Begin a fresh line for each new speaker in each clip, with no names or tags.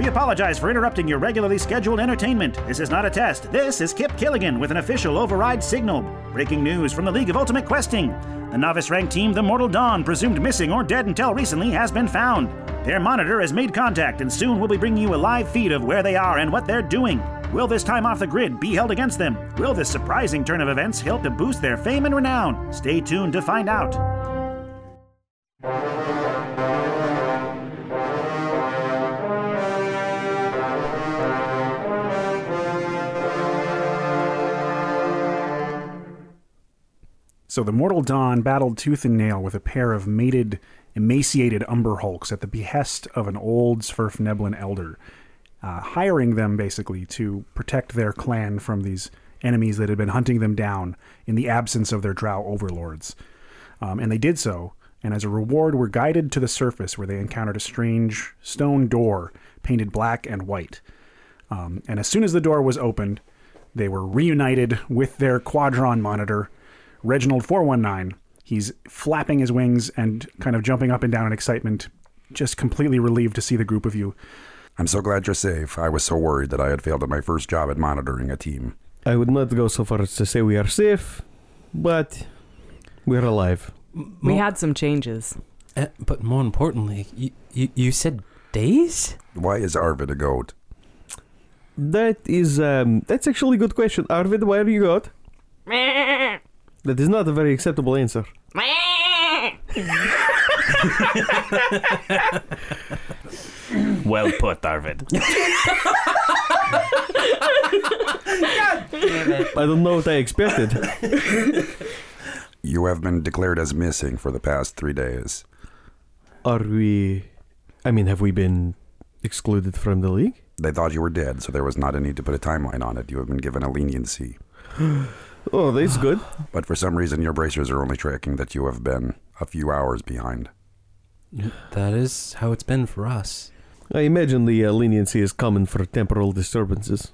We apologize for interrupting your regularly scheduled entertainment. This is not a test. This is Kip Killigan with an official override signal. Breaking news from the League of Ultimate Questing. The novice-ranked team, the Mortal Dawn, presumed missing or dead until recently, has been found. Their monitor has made contact, and soon we'll be bringing you a live feed of where they are and what they're doing. Will this time off the grid be held against them? Will this surprising turn of events help to boost their fame and renown? Stay tuned to find out.
So the Mortal Dawn battled tooth and nail with a pair of mated, emaciated Umber Hulks at the behest of an old Svirfneblin elder, hiring them basically to protect their clan from these enemies that had been hunting them down in the absence of their drow overlords. And they did so, and as a reward were guided to the surface where they encountered a strange stone door painted black and white. And as soon as the door was opened, they were reunited with their Quadron monitor, Reginald 419. He's flapping his wings and kind of jumping up and down in excitement, just completely relieved to see the group of you.
I'm so glad you're safe. I was so worried that I had failed at my first job at monitoring a team.
I would not go so far as to say we are safe, but we're alive.
We had some changes.
But more importantly, you said days?
Why is Arvid a goat?
That's actually a good question. Arvid, why are you goat? That is not a very acceptable answer.
Well put, Arvid.
I don't know what I expected.
You have been declared as missing for the past 3 days.
Have we been excluded from the league?
They thought you were dead, so there was not a need to put a timeline on it. You have been given a leniency.
Oh, that's good.
But for some reason, your bracers are only tracking that you have been a few hours behind.
That is how it's been for us.
I imagine the leniency is common for temporal disturbances.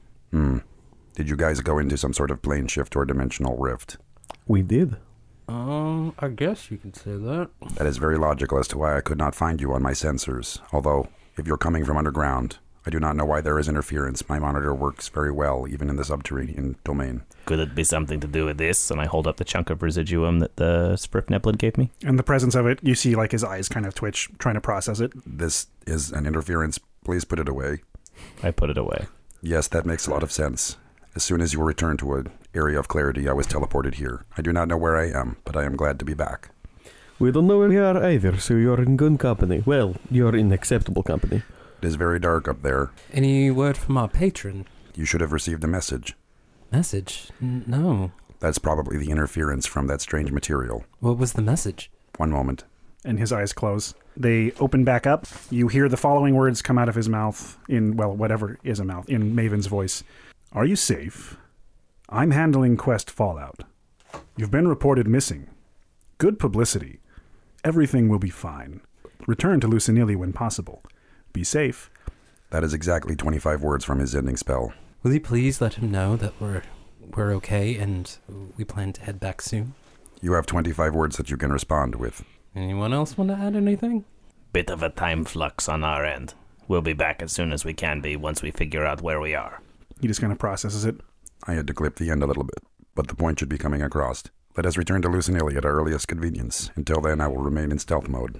Did you guys go into some sort of plane shift or dimensional rift?
We did.
I guess you could say that.
That is very logical as to why I could not find you on my sensors. Although, if you're coming from underground, I do not know why there is interference. My monitor works very well, even in the subterranean domain.
Could it be something to do with this? And I hold up the chunk of residuum that the Svirfneblin gave me.
In the presence of it, you see like his eyes kind of twitch, trying to process it.
This is an interference. Please put it away.
I put it away.
Yes, that makes a lot of sense. As soon as you were returned to an area of clarity, I was teleported here. I do not know where I am, but I am glad to be back.
We don't know where we are either, so you're in good company. Well, you're in acceptable company.
It is very dark up there.
Any word from our patron?
You should have received a message.
Message? No.
That's probably the interference from that strange material.
What was the message?
One moment.
And his eyes close. They open back up. You hear the following words come out of his mouth in, well, whatever is a mouth, in Maven's voice. Are you safe? I'm handling Quest Fallout. You've been reported missing. Good publicity. Everything will be fine. Return to Lucinili when possible. Be safe.
That is exactly 25 words from his ending spell.
Will you please let him know that we're okay and we plan to head back soon?
You have 25 words that you can respond with.
Anyone else want to add anything?
Bit of a time flux on our end. We'll be back as soon as we can be once we figure out where we are.
He just kind of processes it.
I had to clip the end a little bit, but the point should be coming across. Let us return to Lucinili at our earliest convenience. Until then, I will remain in stealth mode.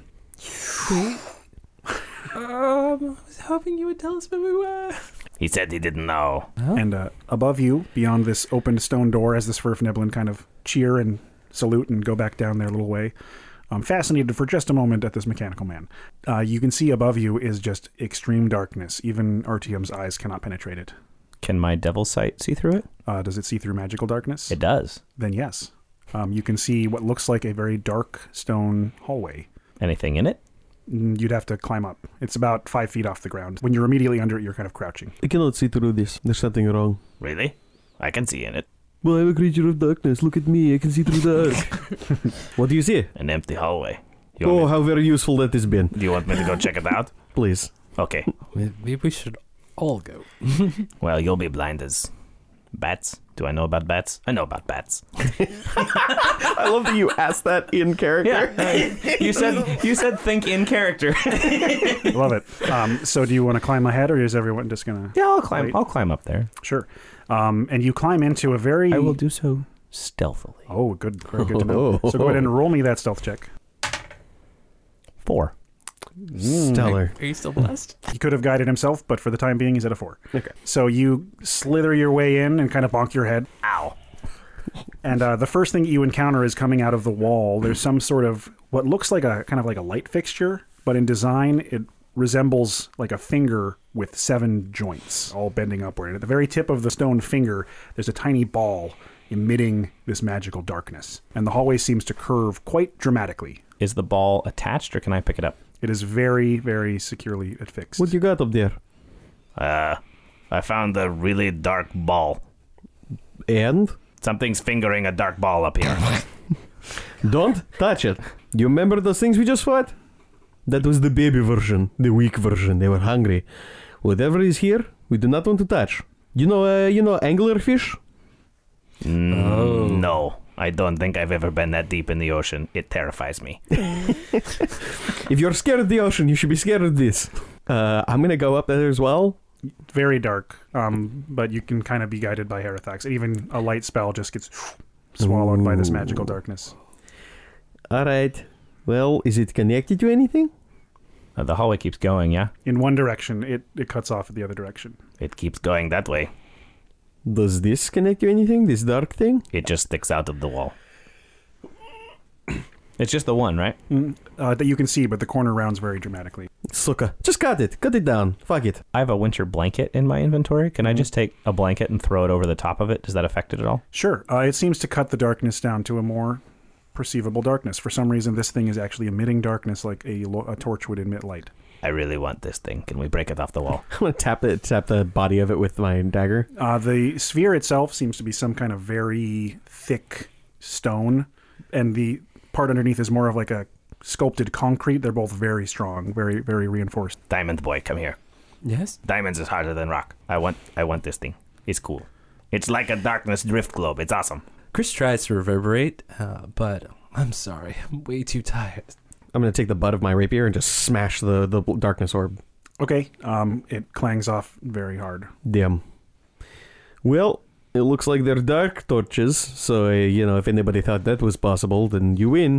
I was hoping you would tell us where we were.
He said he didn't know.
Oh. And above you, beyond this open stone door, as the Svirfneblin kind of cheer and salute and go back down their little way, fascinated for just a moment at this mechanical man. You can see above you is just extreme darkness. Even Artyom's eyes cannot penetrate it.
Can my devil sight see through it?
Does it see through magical darkness?
It does.
Then yes. You can see what looks like a very dark stone hallway.
Anything in it?
You'd have to climb up. It's about 5 feet off the ground. When you're immediately under it, you're kind of crouching.
I cannot see through this. There's something wrong.
Really? I can see in it.
Well, I'm a creature of darkness. Look at me. I can see through the dark. What do you see?
An empty hallway.
Oh, how very useful that has been.
Do you want me to go check it out?
Please.
Okay.
Maybe we should all go.
Well, you'll be blind as Bats? Do I know about bats? I know about bats.
I love that you asked that in character.
You said think in character.
Love it. So do you want to climb ahead, or is everyone just gonna?
Yeah, I'll climb.
Wait.
I'll climb up there.
Sure. And you climb into a very.
I will do so stealthily.
Oh, good. Very good to know. So go ahead and roll me that stealth check.
4.
Stellar.
Are you still blessed?
He could have guided himself, but for the time being, he's at a 4.
Okay.
So you slither your way in and kind of bonk your head.
Ow.
And the first thing you encounter is coming out of the wall. There's some sort of what looks like a kind of like a light fixture, but in design, it resembles like a finger with 7 joints, all bending upward. And at the very tip of the stone finger, there's a tiny ball emitting this magical darkness. And the hallway seems to curve quite dramatically.
Is the ball attached, or can I pick it up?
It is very, very securely affixed.
What you got up there?
I found a really dark ball.
And?
Something's fingering a dark ball up here.
Don't touch it. You remember those things we just fought? That was the baby version, the weak version. They were hungry. Whatever is here, we do not want to touch. You know anglerfish?
No. I don't think I've ever been that deep in the ocean. It terrifies me.
If you're scared of the ocean, you should be scared of this. I'm going to go up there as well.
Very dark, but you can kind of be guided by Herathax. Even a light spell just gets swallowed by this magical darkness.
All right. Well, is it connected to anything?
The hallway keeps going, yeah?
In one direction, it cuts off at the other direction.
It keeps going that way.
Does this connect to anything? This dark thing?
It just sticks out of the wall. It's just the one, right?
That you can see, but the corner rounds very dramatically.
Suka. Just cut it. Cut it down. Fuck it.
I have a winter blanket in my inventory. Can I just take a blanket and throw it over the top of it? Does that affect it at all?
Sure. It seems to cut the darkness down to a more perceivable darkness. For some reason, this thing is actually emitting darkness like a torch would emit light.
I really want this thing. Can we break it off the wall?
I'm going to tap the body of it with my dagger.
The sphere itself seems to be some kind of very thick stone, and the part underneath is more of like a sculpted concrete. They're both very strong, very, very reinforced.
Diamond boy, come here.
Yes?
Diamonds is harder than rock. I want this thing. It's cool. It's like a darkness drift globe. It's awesome.
Chris tries to reverberate, but I'm sorry. I'm way too tired.
I'm going to take the butt of my rapier and just smash the darkness orb.
Okay. It clangs off very hard.
Damn. Well, it looks like they're dark torches, so, if anybody thought that was possible, then you win.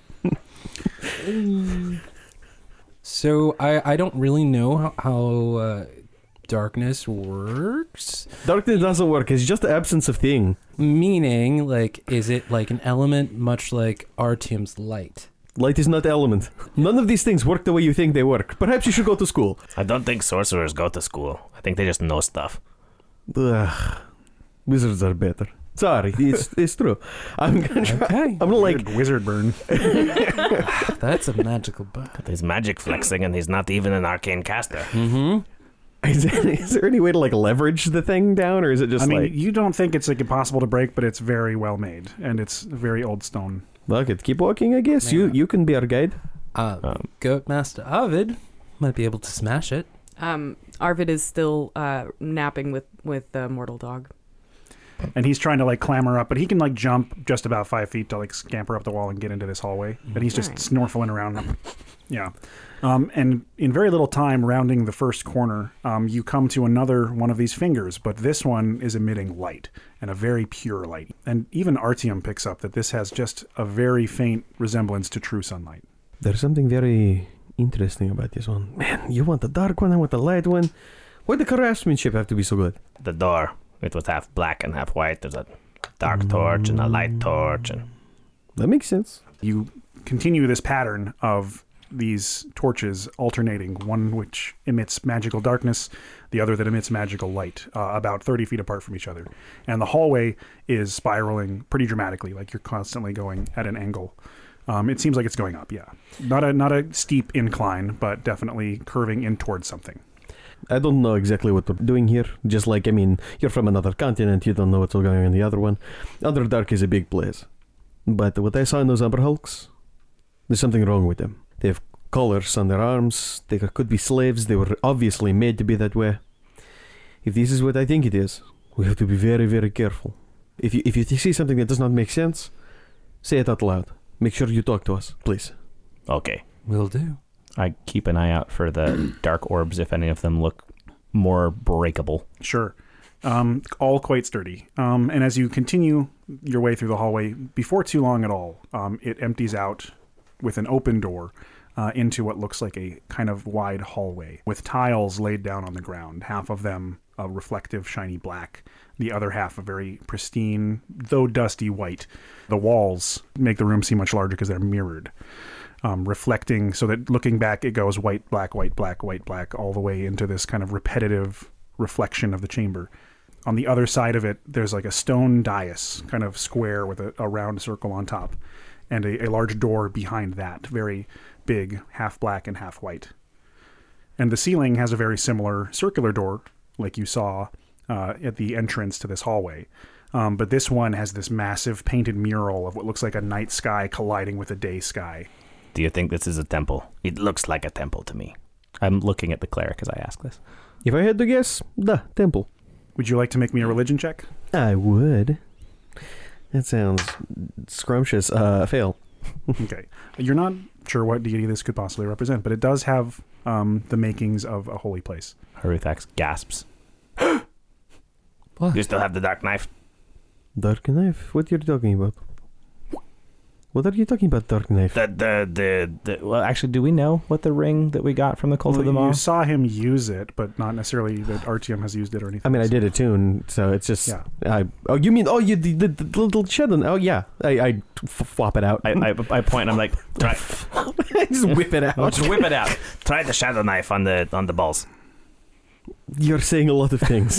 So, I don't really know how darkness works.
Darkness doesn't work. It's just the absence of thing.
Meaning, is it like an element much like Artyom's light?
Light is not element. None of these things work the way you think they work. Perhaps you should go to school.
I don't think sorcerers go to school. I think they just know stuff.
Ugh. Wizards are better. Sorry, it's true. I'm gonna try.
Okay.
I'm gonna
Wizard burn.
That's a magical bug.
He's magic flexing, and he's not even an arcane caster.
Mm-hmm.
Is there any way to leverage the thing down, or is it just
you don't think it's impossible to break, but it's very well made, and it's very old stone.
Look, keep walking, I guess. You can be our guide.
Goat Master Arvid might be able to smash it.
Arvid is still napping with the mortal dog.
And he's trying to clamber up, but he can jump just about 5 feet to scamper up the wall and get into this hallway. And he's just snorkeling around. Yeah. And in very little time, rounding the first corner, you come to another one of these fingers, but this one is emitting light, and a very pure light. And even Artyom picks up that this has just a very faint resemblance to true sunlight.
There's something very interesting about this one. Man, you want the dark one, I want the light one. Why the craftsmanship have to be so good?
The door, it was half black and half white. There's a dark torch and a light torch. And
that makes sense.
You continue this pattern of these torches alternating, one which emits magical darkness, the other that emits magical light, about 30 feet apart from each other. And the hallway is spiraling pretty dramatically, you're constantly going at an angle. It seems like it's going up, yeah. Not a steep incline, but definitely curving in towards something.
I don't know exactly what we're doing here. Just you're from another continent, you don't know what's going on in the other one. Underdark is a big place. But what I saw in those Umber Hulks, there's something wrong with them. They have collars on their arms. They could be slaves. They were obviously made to be that way. If this is what I think it is, We have to be very, very careful. If you see something that does not make sense, say it out loud. Make sure you talk to us, please.
Okay.
Will do.
I keep an eye out for the dark orbs if any of them look more breakable.
Sure. All quite sturdy. And as you continue your way through the hallway, before too long at all, it empties out with an open door into what looks like a kind of wide hallway with tiles laid down on the ground, half of them a reflective, shiny black, the other half a very pristine, though dusty white. The walls make the room seem much larger because they're mirrored, reflecting so that looking back, it goes white, black, white, black, white, black, all the way into this kind of repetitive reflection of the chamber. On the other side of it, there's like a stone dais, kind of square with a round circle on top, and a large door behind that, very big, half black and half white. And the ceiling has a very similar circular door, like you saw at the entrance to this hallway. But this one has this massive painted mural of what looks like a night sky colliding with a day sky.
Do you think this is a temple? It looks like a temple to me. I'm looking at the cleric as I ask this.
If I had to guess, the temple.
Would you like to make me a religion check?
I would. That sounds scrumptious. Fail.
Okay. You're not sure what deity this could possibly represent, but it does have the makings of a holy place.
Haruthax gasps.
What?
You still have the dark knife?
Dark knife? What are you talking about? What are you talking about, dark knife?
Well, actually, do we know what the ring that we got from the Cult of the Maw?
You saw him use it, but not necessarily that Artyom has used it or anything.
I mean, I did a tune, so it's just...
Yeah.
You mean... Oh, you the little shadow... Oh, yeah. I flop it out.
I point and I'm like, try.
Just whip it out.
Just whip it out. Try the shadow knife on the balls.
You're saying a lot of things.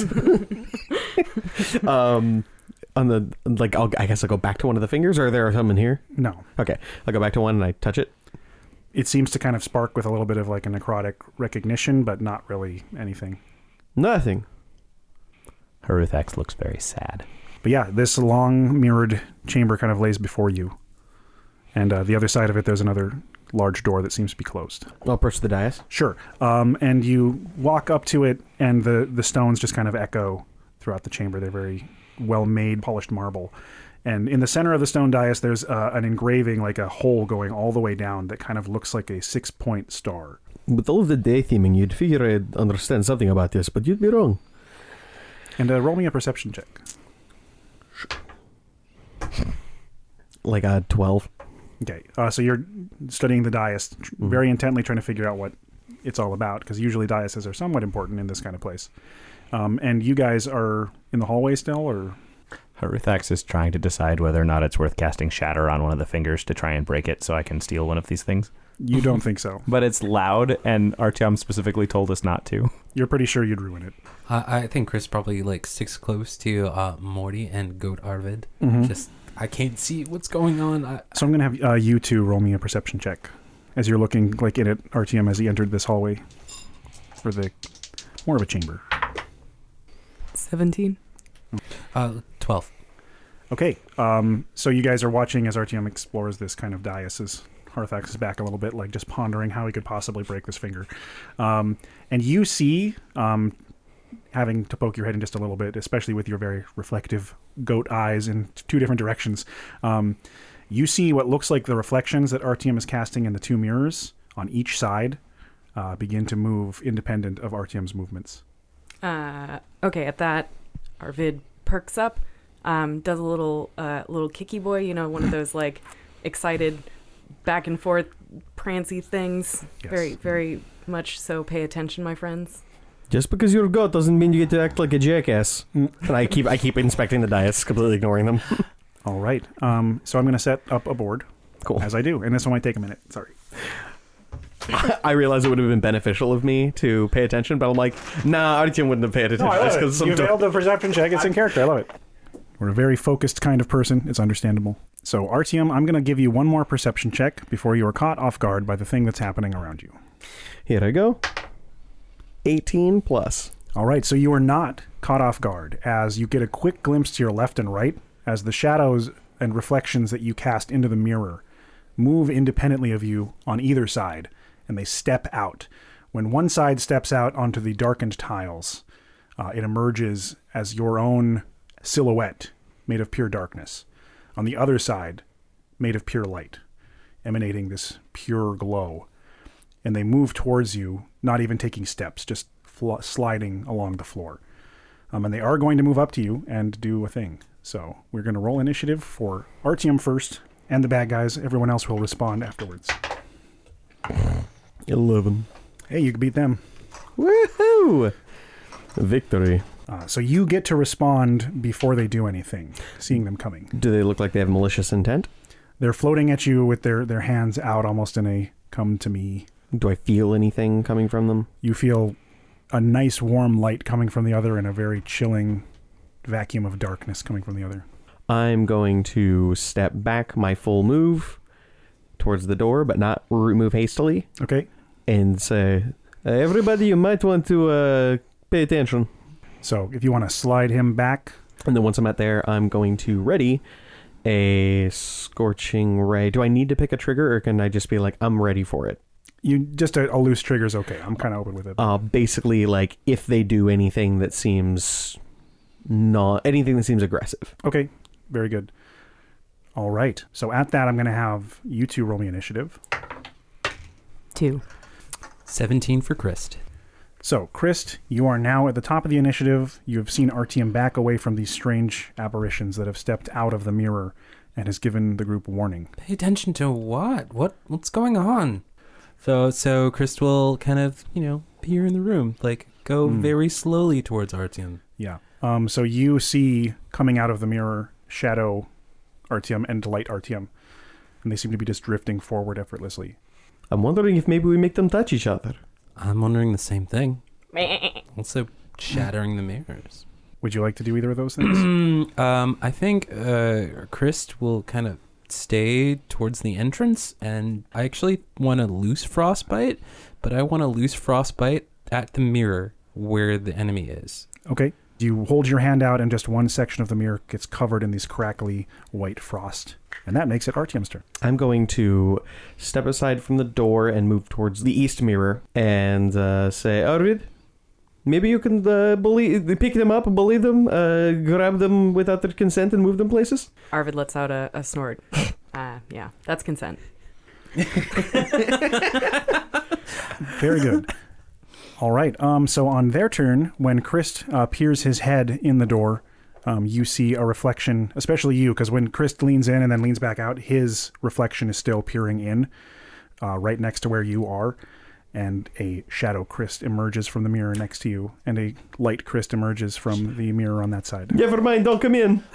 On the, like, I guess I'll go back to one of the fingers, or are there some in here?
No.
Okay. I'll go back to one and I touch it.
It seems to kind of spark with a little bit of like a necrotic recognition, but not really anything.
Nothing.
Haruthax looks very sad.
But yeah, this long mirrored chamber kind of lays before you. And the other side of it, there's another large door that seems to be closed.
I'll approach the dais.
Sure. And you walk up to it, and the stones just kind of echo throughout the chamber. They're very well-made, polished marble. And in the center of the stone dais, there's an engraving, like a hole going all the way down that kind of looks like a 6-point star.
With all of the day theming, you'd figure I'd understand something about this, but you'd be wrong.
And roll me a perception check.
Like a 12.
Okay, so you're studying the dais very intently, trying to figure out what it's all about, because usually daises are somewhat important in this kind of place. And you guys are in the hallway still, or?
Haruthax is trying to decide whether or not it's worth casting Shatter on one of the fingers to try and break it so I can steal one of these things.
You don't think so.
But it's loud, and Artyom specifically told us not to.
You're pretty sure you'd ruin it.
I think Chris probably like sticks close to Morty and Goat Arvid.
Mm-hmm.
Just, I can't see what's going on.
So I'm going to have you two roll me a perception check as you're looking like in at Artyom as he entered this hallway. Or more of a chamber.
17.
12.
Okay, so you guys are watching as Artyom explores this kind of dais as Haruthax is back a little bit, like just pondering how he could possibly break this finger. And you see, having to poke your head in just a little bit, especially with your very reflective goat eyes in two different directions, you see what looks like the reflections that Artyom is casting in the two mirrors on each side begin to move independent of Artyom's movements.
Okay, at that, Arvid perks up, does a little kicky boy, one of those like excited back and forth prancy things.
Yes.
Very, very much so. Pay attention, my friends.
Just because you're a goat doesn't mean you get to act like a jackass. And I keep inspecting the dais, completely ignoring them.
All right. So I'm going to set up a board.
Cool.
As I do, and this one might take a minute. Sorry.
I realize it would have been beneficial of me to pay attention, but I'm like, nah, Artyom wouldn't have paid attention.
You failed the perception check. It's in character. I love it. We're a very focused kind of person. It's understandable. So, Artyom, I'm going to give you one more perception check before you are caught off guard by the thing that's happening around you.
Here I go. 18 plus.
All right, so you are not caught off guard as you get a quick glimpse to your left and right as the shadows and reflections that you cast into the mirror move independently of you on either side, and they step out. When one side steps out onto the darkened tiles, It emerges as your own silhouette made of pure darkness. On the other side, made of pure light, emanating this pure glow. And they move towards you, not even taking steps, just sliding along the floor. And they are going to move up to you and do a thing. So we're going to roll initiative for Artyom first, and the bad guys. Everyone else will respond afterwards.
11.
Hey, you can beat them.
Woohoo! Victory.
So you get to respond before they do anything, seeing them coming.
Do they look like they have malicious intent?
They're floating at you with their hands out almost in a come to me.
Do I feel anything coming from them?
You feel a nice warm light coming from the other and a very chilling vacuum of darkness coming from the other.
I'm going to step back my full move towards the door, but not move hastily.
Okay.
And say, everybody, you might want to pay attention.
So if you want to slide him back.
And then once I'm at there, I'm going to ready a Scorching Ray. Do I need to pick a trigger, or can I just be like, I'm ready for it?
You just a loose trigger is okay. I'm kind of open with it.
Basically, like, if they do anything that seems aggressive.
Okay, very good. All right. So at that, I'm going to have you two roll me initiative.
2.
17 for Christ.
So, Christ, you are now at the top of the initiative. You have seen Artyom back away from these strange apparitions that have stepped out of the mirror and has given the group warning.
Pay attention to what? What's going on? So Christ will kind of, peer in the room, like go very slowly towards Artyom.
Yeah. So you see coming out of the mirror shadow Artyom and light Artyom, and they seem to be just drifting forward effortlessly.
I'm wondering if maybe we make them touch each other.
I'm wondering the same thing. Also shattering the mirrors.
Would you like to do either of those things?
I think Christ will kind of stay towards the entrance, and I actually want to loose Frostbite, but I want to loose Frostbite at the mirror where the enemy is.
Okay. You hold your hand out, and just one section of the mirror gets covered in these crackly white frost. And that makes it Artyom's turn.
I'm going to step aside from the door and move towards the east mirror and say, Arvid, maybe you can pick them up, bully them, grab them without their consent and move them places?
Arvid lets out a snort. Yeah, that's consent.
Very good. All right. So on their turn, when Christ peers his head in the door, you see a reflection, especially you, because when Christ leans in and then leans back out, his reflection is still peering in right next to where you are. And a shadow Christ emerges from the mirror next to you, and a light Christ emerges from the mirror on that side.
Never mind, don't come in.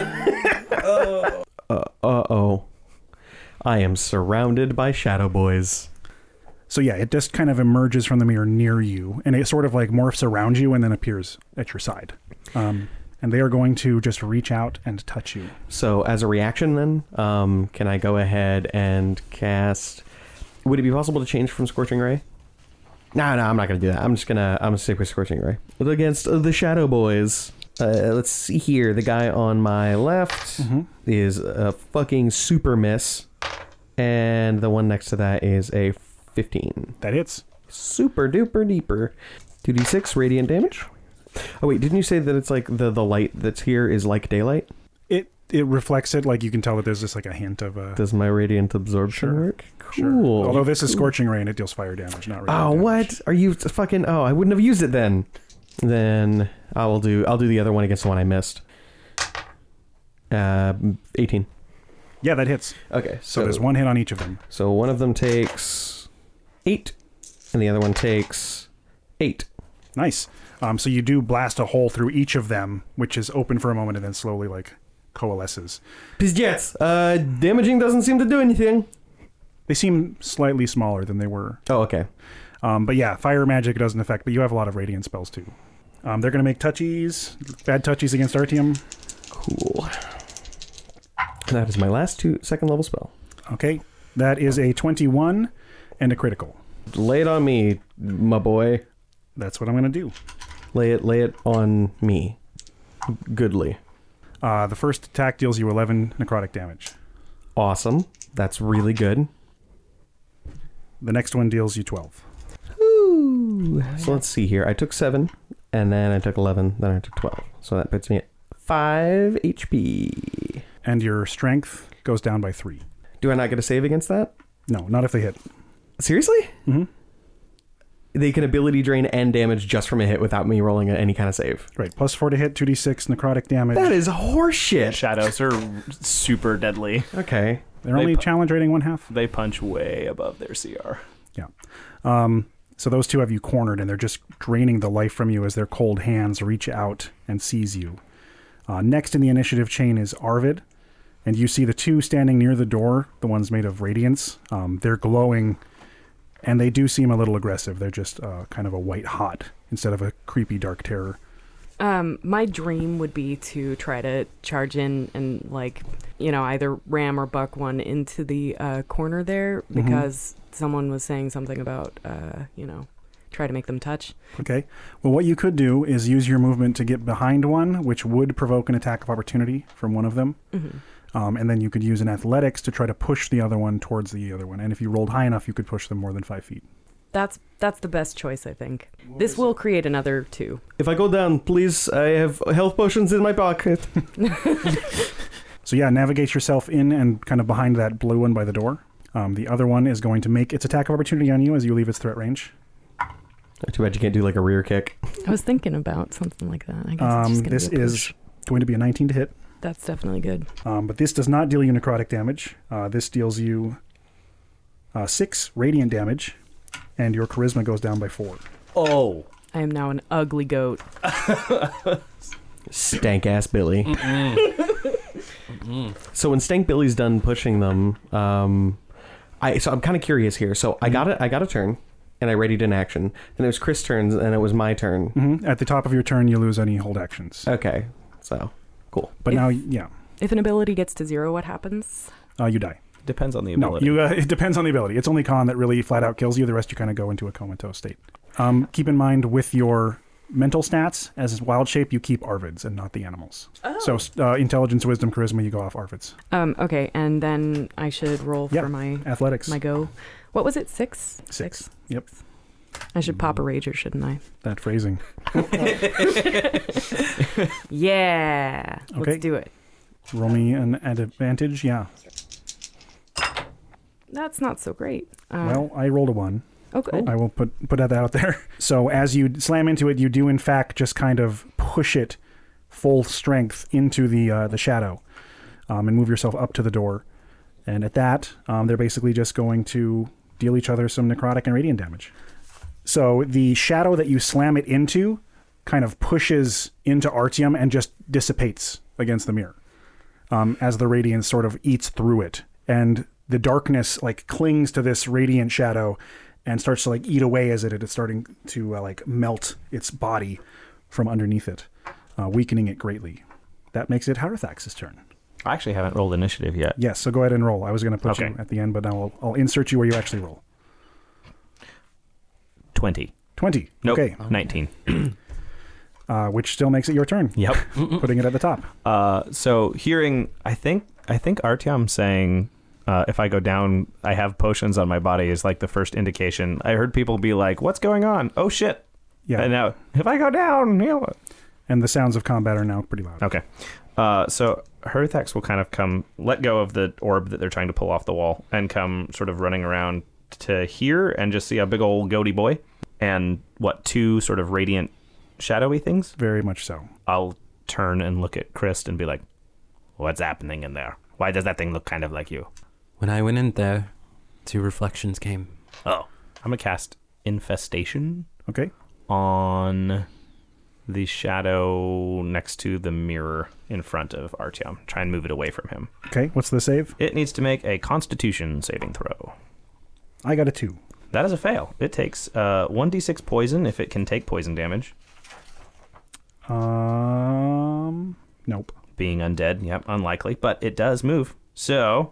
Uh-oh. I am surrounded by shadow boys.
So yeah, it just kind of emerges from the mirror near you, and it sort of like morphs around you and then appears at your side. And they are going to just reach out and touch you.
So as a reaction then, can I go ahead and cast... Would it be possible to change from Scorching Ray? No, I'm not going to do that. I'm going to stick with Scorching Ray. Against the Shadow Boys. Let's see here. The guy on my left is a fucking super miss. And the one next to that is a 15.
That hits.
Super duper deeper. 2d6 radiant damage. Oh wait, didn't you say that it's like the light that's here is like daylight?
It reflects it, like you can tell that there's just like a hint of a...
Does my radiant absorption work? Cool.
Sure. Although this is Scorching Ray and it deals fire damage, not radiant
damage.
What?
Are you fucking... Oh, I wouldn't have used it then. Then I'll do the other one against the one I missed. 18.
Yeah, that hits.
Okay,
so there's one hit on each of them.
So one of them takes 8, and the other one takes 8.
Nice. So you do blast a hole through each of them, which is open for a moment and then slowly like coalesces.
Pizjets. Damaging doesn't seem to do anything.
They seem slightly smaller than they were.
Oh, okay.
But yeah, fire magic doesn't affect, but you have a lot of radiant spells too. They're going to make bad touchies against Artyom.
Cool. That is my last second level spell.
Okay. That is a 21 and a critical.
Lay it on me, my boy.
That's what I'm going to do.
Lay it on me. Goodly.
The first attack deals you 11 necrotic damage.
Awesome. That's really good.
The next one deals you 12.
Ooh. So let's see here. I took 7, and then I took 11, then I took 12. So that puts me at 5 HP.
And your strength goes down by 3.
Do I not get a save against that?
No, not if they hit.
Seriously?
Mm-hmm.
They can ability drain and damage just from a hit without me rolling any kind of save.
Right, +4 to hit, 2d6 necrotic damage.
That is horseshit.
Shadows are super deadly.
Okay.
They're only challenge rating 1/2.
They punch way above their CR.
Yeah. So those two have you cornered, and they're just draining the life from you as their cold hands reach out and seize you. Next in the initiative chain is Arvid, and you see the two standing near the door, the ones made of radiance. They're glowing, and they do seem a little aggressive. They're just kind of a white hot instead of a creepy dark terror.
My dream would be to try to charge in and, like, you know, either ram or buck one into the corner there, because someone was saying something about, you know, try to make them touch.
Okay. Well, what you could do is use your movement to get behind one, which would provoke an attack of opportunity from one of them. And then you could use an athletics to try to push the other one towards the other one. And if you rolled high enough, you could push them more than 5 feet.
That's the best choice, I think. This will create another 2.
If I go down, please, I have health potions in my pocket.
So yeah, navigate yourself in and kind of behind that blue one by the door. The other one is going to make its attack of opportunity on you as you leave its threat range.
Too bad you can't do like a rear kick.
I was thinking about something like that. I guess it's just gonna
This
be a push.
is going to be a 19 to hit.
That's definitely good.
But this does not deal you necrotic damage. This deals you 6 radiant damage, and your charisma goes down by 4.
Oh.
I am now an ugly goat.
Stank ass Billy. So when Stank Billy's done pushing them, so I'm kind of curious here. So I got a turn, and I readied an action. Then it was Chris' turn, and it was my turn.
At the top of your turn, you lose any hold actions.
Okay, so cool.
But now, yeah,
If an ability gets to 0, what happens?
you die.
Depends on the
No,
ability.
you. It depends on the ability. It's only con that really flat out kills you. The rest you kind of go into a comatose state. Keep in mind with your mental stats, as wild shape, you keep Arvid's and not the animals. So intelligence, wisdom, charisma, you go off Arvid's.
Okay, and then I should roll
Yeah,
for my
athletics.
go. What was it? 6?
6. Yep,
I should pop a rager, shouldn't I?
that phrasing.
Yeah.
Okay.
Let's do it.
Roll me an advantage. Yeah.
That's not so great.
Well, I rolled a 1.
Oh, good.
I will put that out there. So as you slam into it, you do in fact just kind of push it full strength into the shadow, and move yourself up to the door. And at that, they're basically just going to deal each other some necrotic and radiant damage. So the shadow that you slam it into kind of pushes into Artyom and just dissipates against the mirror, as the radiance sort of eats through it. And the darkness like clings to this radiant shadow and starts to like eat away as it's starting to like melt its body from underneath it, weakening it greatly. That makes it Harathax's turn.
I actually haven't rolled initiative yet.
Yes, so go ahead and roll. I was going to put
Okay.
you at the end, but now I'll insert you where you actually roll.
20.
20.
Nope.
Okay,
19.
which still makes it your turn,
Yep.
putting it at the top.
So hearing, I think Artyom saying, if I go down, I have potions on my body is like the first indication. I heard people be like, "What's going on? Oh shit!"
Yeah,
And now, if I go down, you know.
and the sounds of combat are now pretty loud.
Okay. So Harathax will kind of let go of the orb that they're trying to pull off the wall, and come sort of running around to here and just see a big old goaty boy and 2 sort of radiant shadowy things.
Very much so.
I'll turn and look at Chris and be like, "What's happening in there? Why does that thing look kind of like you?"
When I went in there, 2 reflections came.
Oh. I'm going to cast Infestation
Okay.
on the shadow next to the mirror in front of Artyom. Try and move it away from him.
Okay, what's the save?
It needs to make a Constitution saving throw.
I got a 2.
That is a fail. It takes 1d6 poison if it can take poison damage.
Nope.
Being undead, yep, unlikely, but it does move. So,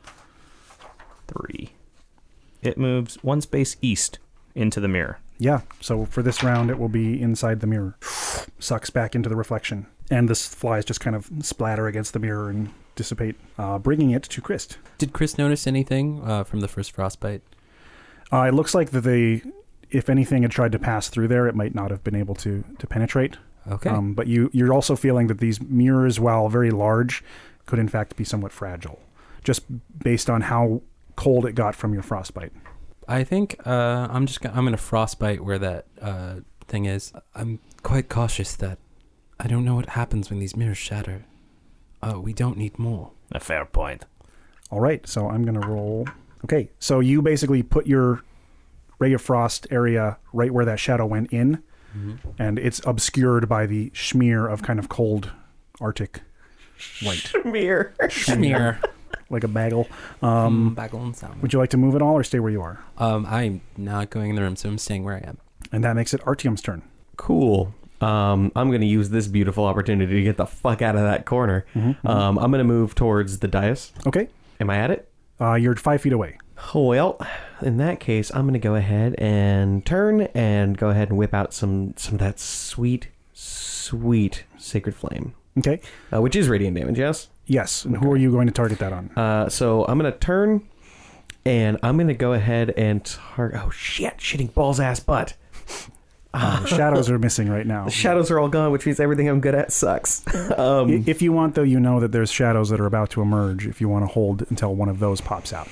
3. It moves 1 space east into the mirror.
Yeah, so for this round, it will be inside the mirror. Sucks back into the reflection. And the flies just kind of splatter against the mirror and dissipate, bringing it to Christ.
Did Chris notice anything from the first frostbite?
It looks like that if anything had tried to pass through there, it might not have been able to penetrate.
Okay.
But you're also feeling that these mirrors, while very large, could in fact be somewhat fragile, just based on how cold it got from your frostbite.
I think I'm gonna frostbite where that thing is. I'm quite cautious that I don't know what happens when these mirrors shatter. We don't need more.
A fair point.
All right, so I'm going to roll. Okay, so you basically put your Ray of Frost area right where that shadow went in, and it's obscured by the smear of kind of cold Arctic light.
Smear.
Like a bagel.
Bagel and sound.
Would you like to move at all or stay where you are?
I'm not going in the room, so I'm staying where I am.
And that makes it Artyom's turn.
Cool. I'm going to use this beautiful opportunity to get the fuck out of that corner. I'm going to move towards the dais.
Okay.
Am I at it?
You're 5 feet away.
Well, in that case, I'm going to go ahead and turn and go ahead and whip out some of that sweet, sweet Sacred Flame.
Okay.
Which is radiant damage, yes?
Yes. And who are you going to target that on?
So I'm going to turn and I'm going to go ahead and target... Oh, shit. Shitting balls ass butt.
The shadows are missing right now.
The shadows are all gone, which means everything I'm good at sucks.
If you want, though, you know that there's shadows that are about to emerge if you want to hold until one of those pops out.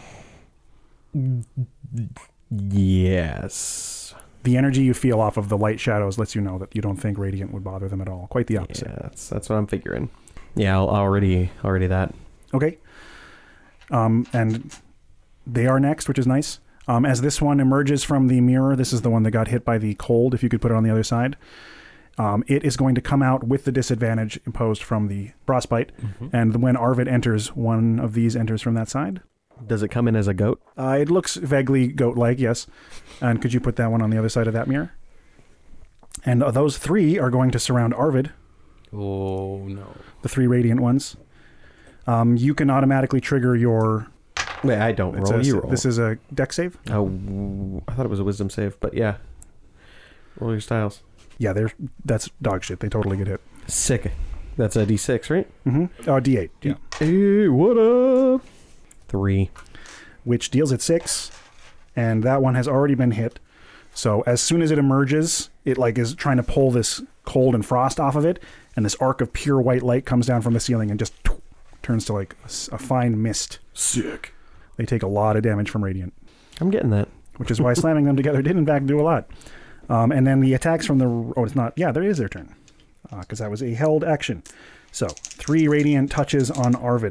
Yes.
The energy you feel off of the light shadows lets you know that you don't think Radiant would bother them at all. Quite the opposite.
Yeah, that's what I'm figuring. Yeah, I'll already that.
Okay. And they are next, which is nice. As this one emerges from the mirror, this is the one that got hit by the cold, if you could put it on the other side. It is going to come out with the disadvantage imposed from the frostbite. And when Arvid enters, one of these enters from that side.
Does it come in as a goat?
It looks vaguely goat-like, yes. And could you put that one on the other side of that mirror? And those three are going to surround Arvid.
Oh, no.
The 3 radiant ones. You can automatically trigger your...
Wait, I don't roll. You roll.
This is a dex save?
Oh, I thought it was a wisdom save, but yeah. Roll your styles.
Yeah, that's dog shit. They totally get hit.
Sick. That's a D6, right?
Mm-hmm. D8. Yeah.
Hey, what up? 3.
Which deals at 6, and that one has already been hit. So as soon as it emerges, it is trying to pull this cold and frost off of it, and this arc of pure white light comes down from the ceiling and just turns to a fine mist.
Sick.
They take a lot of damage from Radiant.
I'm getting that.
Which is why slamming them together did in fact do a lot. And then the attacks from the... Oh, it's not... Yeah, there is their turn. Because that was a held action. So, 3 Radiant touches on Arvid.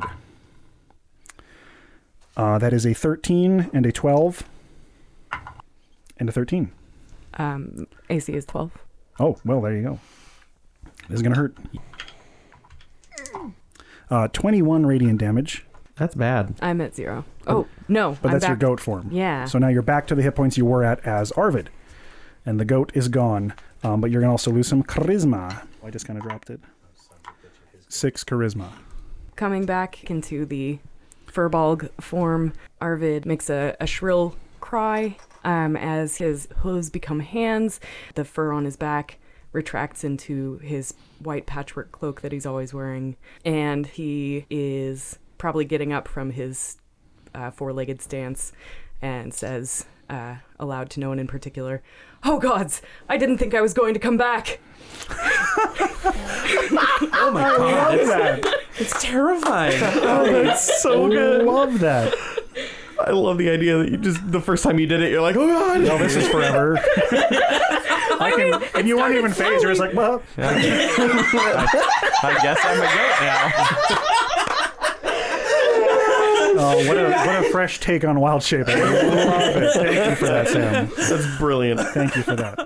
That is a 13 and a 12. And a 13.
AC is 12.
Oh, well, there you go. This is going to hurt. 21 Radiant damage.
That's bad.
I'm at 0. Oh, no.
But
I'm
that's
back.
your goat form.
Yeah.
So now you're back to the hit points you were at as Arvid. And the goat is gone. But you're going to also lose some charisma. I just kind of dropped it. 6 charisma.
Coming back into the Furbolg form, Arvid makes a shrill cry as his hooves become hands. The fur on his back retracts into his white patchwork cloak that he's always wearing. And he is probably getting up from his 4-legged stance and says, aloud to no one in particular, "Oh gods, I didn't think I was going to come back."
Oh my god. It's terrifying.
Oh, that's so good. I love that.
I love the idea that you just, the first time you did it, you're like, oh god.
No, this is forever. And you weren't even phased. You're just like, well.
I guess I'm a goat now.
Oh, what a fresh take on Wild Shape. I love it. Thank you for that, Sam.
That's brilliant.
Thank you for that.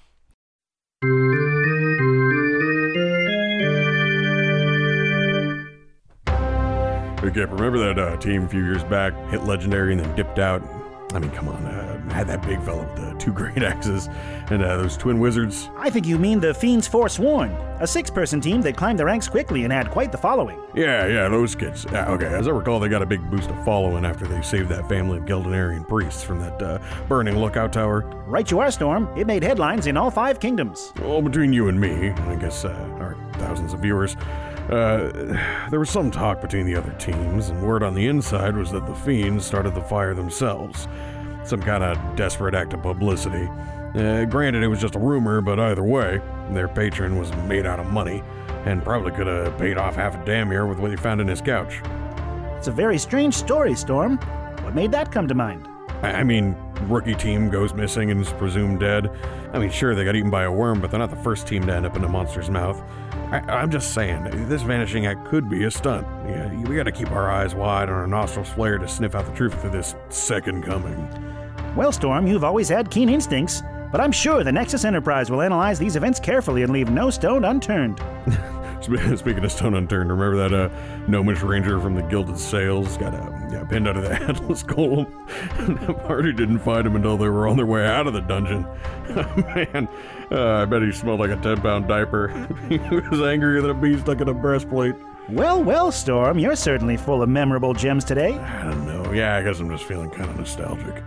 Hey, Cap, remember that team a few years back hit legendary and then dipped out? I mean, come on, had that big fella with the 2 great axes and those twin wizards.
I think you mean the Fiends Forsworn, a 6-person team that climbed the ranks quickly and had quite the following.
Yeah, those kids. Okay, as I recall, they got a big boost of following after they saved that family of Geldonarian priests from that burning lookout tower.
Right you are, Storm. It made headlines in all 5 kingdoms.
Well, between you and me, I guess, our thousands of viewers, there was some talk between the other teams, and word on the inside was that the Fiends started the fire themselves. some kind of desperate act of publicity. Granted, it was just a rumor, but either way, their patron was made out of money and probably could have paid off half a Daimir with what he found in his couch.
It's a very strange story, Storm. What made that come to mind?
I mean, rookie team goes missing and is presumed dead. I mean, sure, they got eaten by a worm, but they're not the first team to end up in a monster's mouth. I'm just saying, this vanishing act could be a stunt. Yeah, we gotta keep our eyes wide and our nostrils flared to sniff out the truth of this second coming.
Well, Storm, you've always had keen instincts, but I'm sure the Nexus Enterprise will analyze these events carefully and leave no stone unturned.
Speaking of stone unturned, remember that gnomish ranger from the Gilded Sails got pinned out of the Atlas Golem? The party didn't find him until they were on their way out of the dungeon. Man, I bet he smelled like a 10-pound diaper. He was angrier than a bee stuck in a breastplate.
Well, well, Storm, you're certainly full of memorable gems today.
I don't know. Yeah, I guess I'm just feeling kind of nostalgic.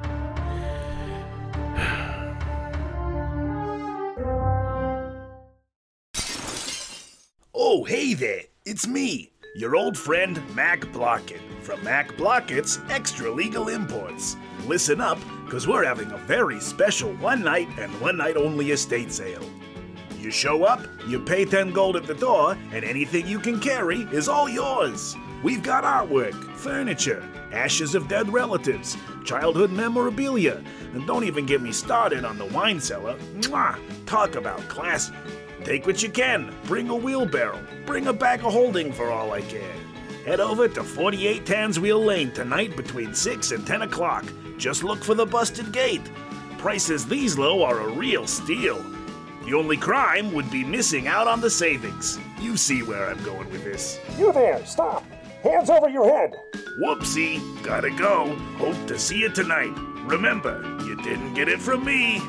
Oh, hey there, it's me, your old friend Mac Blockett from Mac Blockett's Extra Legal Imports. Listen up, because we're having a very special one-night and one-night only estate sale. You show up, you pay 10 gold at the door, and anything you can carry is all yours. We've got artwork, furniture, ashes of dead relatives, childhood memorabilia, and don't even get me started on the wine cellar. Mwah! Talk about classy. Take what you can, bring a wheelbarrow, bring a bag of holding for all I care. Head over to 48 Tanswheel Lane tonight between 6 and 10 o'clock. Just look for the busted gate. Prices these low are a real steal. The only crime would be missing out on the savings. You see where I'm going with this.
You there, stop! Hands over your head!
Whoopsie, gotta go. Hope to see you tonight. Remember, you didn't get it from me.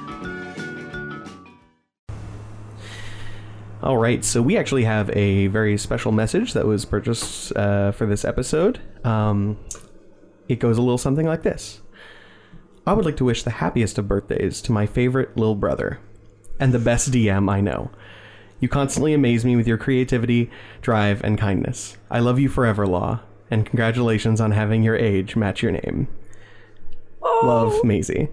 All right, so we actually have a very special message that was purchased for this episode. It goes a little something like this. I would like to wish the happiest of birthdays to my favorite little brother and the best DM I know. You constantly amaze me with your creativity, drive, and kindness. I love you forever, Law, and congratulations on having your age match your name. Love, Maisie.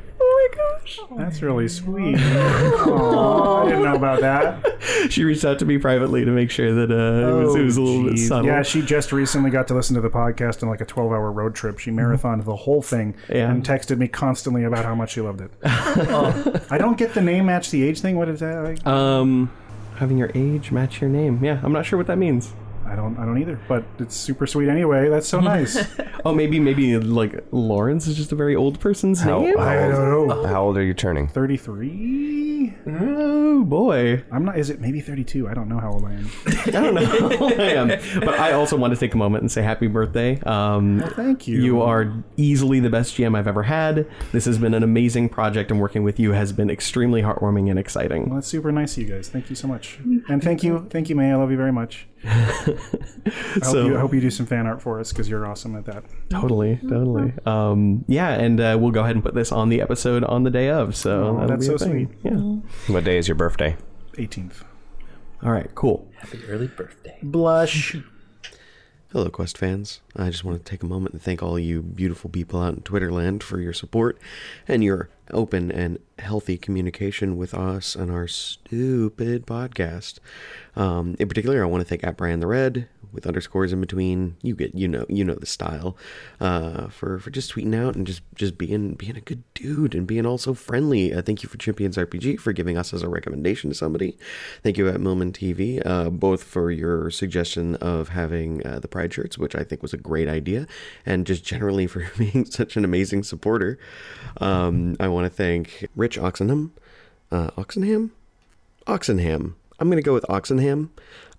That's really sweet. Aww, I didn't know about that.
She reached out to me privately to make sure that it was a little bit subtle.
Yeah, she just recently got to listen to the podcast on like a 12-hour road trip. She marathoned the whole thing and texted me constantly about how much she loved it. I don't get the name match the age thing. What is that like?
Having your age match your name. Yeah, I'm not sure what that means.
I don't either, but it's super sweet anyway. That's so nice.
Oh, maybe like Lawrence is just a very old person's name?
I don't know.
How old are you turning?
33?
Oh, boy.
I'm not, is it maybe 32? I don't know how old I am.
I don't know how old I am. But I also want to take a moment and say happy birthday.
Well, thank you.
You are easily the best GM I've ever had. This has been an amazing project, and working with you has been extremely heartwarming and exciting.
Well, that's super nice of you guys. Thank you so much. And thank you, May. I love you very much. I hope you do some fan art for us because you're awesome at that.
Totally. Yeah, and we'll go ahead and put this on the episode on the day of. So
that's so sweet.
Yeah.
What day is your birthday?
18th.
All right, cool.
Happy early birthday.
Blush.
Hello, Quest fans. I just want to take a moment and thank all you beautiful people out in Twitterland for your support and your open and healthy communication with us and our stupid podcast. In particular, I want to thank @BrianTheRed with underscores in between. You know the style. For just tweeting out and just being a good dude and being also friendly. Thank you for Champions RPG for giving us as a recommendation to somebody. Thank you @Millman TV, both for your suggestion of having the Pride shirts, which I think was a great idea, and just generally for being such an amazing supporter. I want to thank Rich Oxenham. Oxenham. I'm going to go with Oxenham.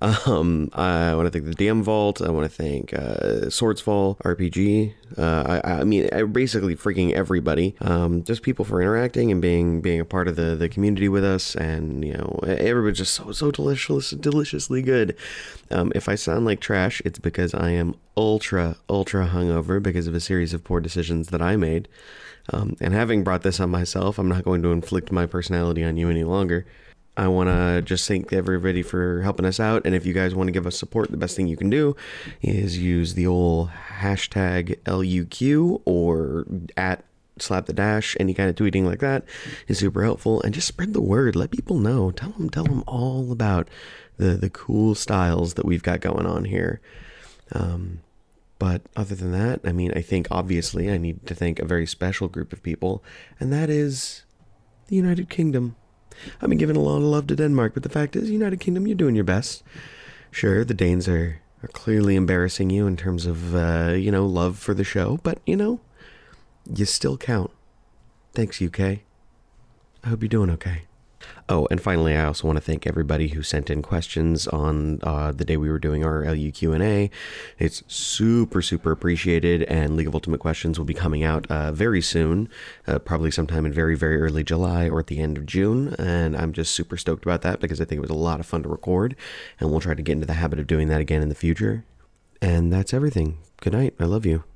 I want to thank the DM Vault. I want to thank Swordsfall RPG. I mean, basically freaking everybody. Just people for interacting and being a part of the community with us. And, everybody's just so deliciously good. If I sound like trash, it's because I am ultra hungover because of a series of poor decisions that I made. And having brought this on myself, I'm not going to inflict my personality on you any longer. I want to just thank everybody for helping us out. And if you guys want to give us support, the best thing you can do is use the old hashtag LUQ or
slap the dash, any kind of tweeting like that is super helpful. And just spread the word. Let people know. Tell them all about the cool styles that we've got going on here. But other than that, I mean, I think obviously I need to thank a very special group of people, and that is the United Kingdom. I've been giving a lot of love to Denmark, but the fact is, United Kingdom, you're doing your best. Sure, the Danes are clearly embarrassing you in terms of, love for the show, but, you still count. Thanks, UK. I hope you're doing okay. Oh, and finally, I also want to thank everybody who sent in questions on the day we were doing our LU Q&A. It's super, super appreciated, and League of Ultimate Questions will be coming out very soon, probably sometime in very, very early July or at the end of June, and I'm just super stoked about that because I think it was a lot of fun to record, and we'll try to get into the habit of doing that again in the future. And that's everything. Good night. I love you.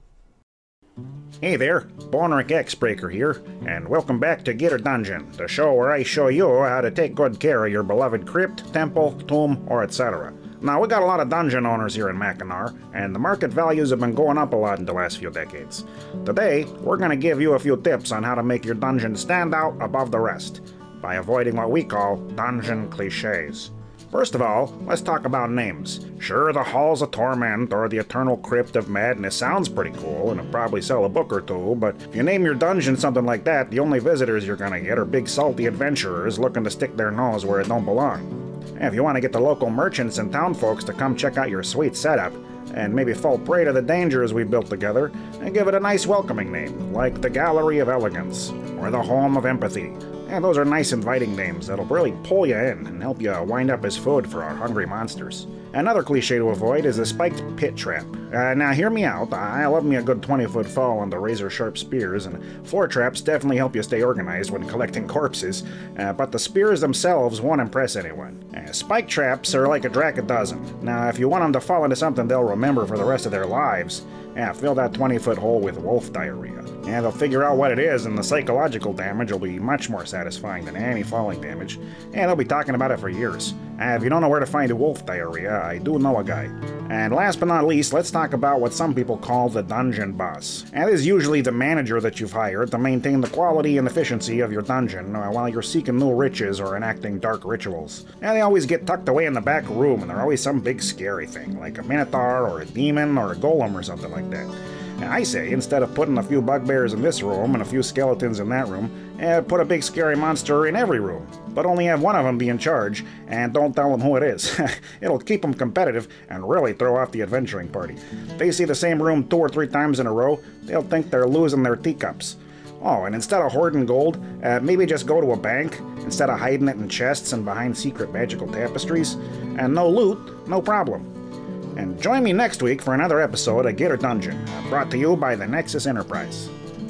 Hey there, Bonric Xbreaker here, and welcome back to Getter Dungeon, the show where I show you how to take good care of your beloved crypt, temple, tomb, or etc. Now, we got a lot of dungeon owners here in Mackinac, and the market values have been going up a lot in the last few decades. Today, we're going to give you a few tips on how to make your dungeon stand out above the rest, by avoiding what we call dungeon cliches. First of all, let's talk about names. Sure, the Halls of Torment or the Eternal Crypt of Madness sounds pretty cool, and it'll probably sell a book or two, but if you name your dungeon something like that, the only visitors you're gonna get are big salty adventurers looking to stick their nose where it don't belong. And if you want to get the local merchants and town folks to come check out your sweet setup, and maybe fall prey to the dangers we built together, and give it a nice welcoming name, like the Gallery of Elegance, or the Home of Empathy. And those are nice inviting names that'll really pull you in and help you wind up as food for our hungry monsters. Another cliche to avoid is the spiked pit trap. Now hear me out, I love me a good 20-foot fall on the razor-sharp spears, and floor traps definitely help you stay organized when collecting corpses, but the spears themselves won't impress anyone. Spike traps are like a drac a dozen. Now if you want them to fall into something they'll remember for the rest of their lives, fill that 20-foot hole with wolf diarrhea. And they'll figure out what it is, and the psychological damage will be much more satisfying than any falling damage, and they'll be talking about it for years. If you don't know where to find wolf diarrhea, I do know a guy. And last but not least, let's talk about what some people call the dungeon boss. And this is usually the manager that you've hired to maintain the quality and efficiency of your dungeon while you're seeking new riches or enacting dark rituals. And they always get tucked away in the back room, and they're always some big scary thing, like a minotaur or a demon or a golem or something like that. I say, instead of putting a few bugbears in this room and a few skeletons in that room, put a big scary monster in every room, but only have one of them be in charge, and don't tell them who it is. It'll keep them competitive and really throw off the adventuring party. If they see the same room 2 or 3 times in a row, they'll think they're losing their teacups. Oh, and instead of hoarding gold, maybe just go to a bank, instead of hiding it in chests and behind secret magical tapestries. And no loot, no problem. And join me next week for another episode of Getter Dungeon, brought to you by the Nexus Enterprise.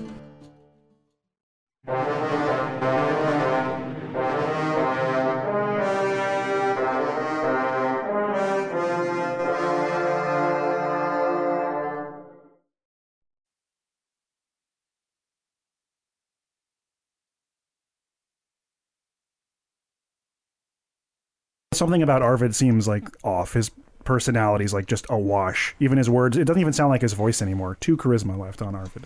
Something about Arvid seems like off. His personality's like just awash. Even his words, it doesn't even sound like his voice anymore. 2 charisma left on Arvid.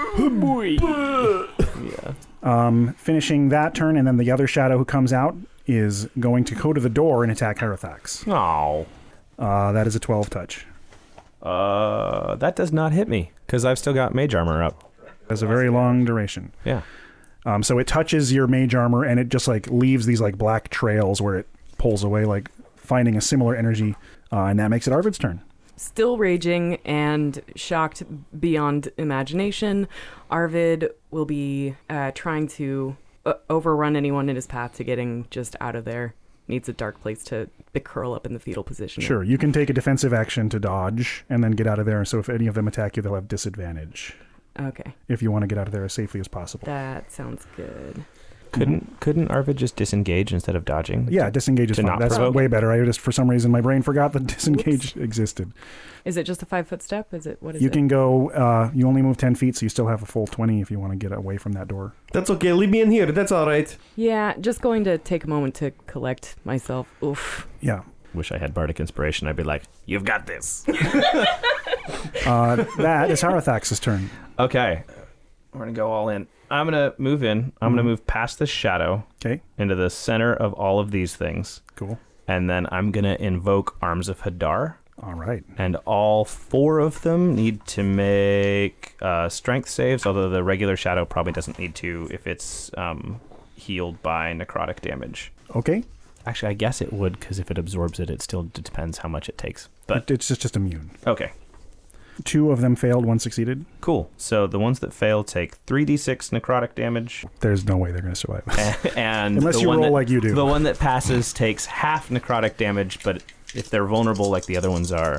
Yeah.
Finishing that turn, and then the other shadow who comes out is going to go to the door and attack Herathax.
Oh.
That is a 12 touch.
That does not hit me, because I've still got mage armor up.
Has a very long duration.
Yeah.
So it touches your mage armor, and it just like leaves these like black trails where it pulls away, like finding a similar energy, and that makes it Arvid's turn.
Still raging and shocked beyond imagination, Arvid will be trying to overrun anyone in his path to getting just out of there. Needs a dark place to curl up in the fetal position.
Sure, you can take a defensive action to dodge and then get out of there, so if any of them attack you, they'll have disadvantage.
Okay.
If you want to get out of there as safely as possible.
That sounds good.
Couldn't Arvid just disengage instead of dodging?
Yeah, disengage is fine. That's way better. I just, for some reason, my brain forgot that disengage existed.
Is it just a 5-foot step? What is it?
You can go, you only move 10 feet, so you still have a full 20 if you want to get away from that door.
That's okay. Leave me in here. That's all right.
Yeah, just going to take a moment to collect myself. Oof.
Yeah.
Wish I had Bardic Inspiration. I'd be like, you've got this.
That is Herathax's turn.
Okay. We're going to go all in. I'm going to move in. I'm going to move past the shadow.
Okay.
Into the center of all of these things.
Cool.
And then I'm going to invoke Arms of Hadar.
All right.
And all 4 of them need to make strength saves, although the regular shadow probably doesn't need to if it's healed by necrotic damage.
Okay.
Actually, I guess it would, because if it absorbs it, it still depends how much it takes. But
it's just immune.
Okay.
2 of them failed, 1 succeeded.
Cool. So the ones that fail take 3d6 necrotic damage.
There's no way they're going to survive this.
And
unless you roll like you do.
The one that passes takes half necrotic damage, but if they're vulnerable like the other ones are...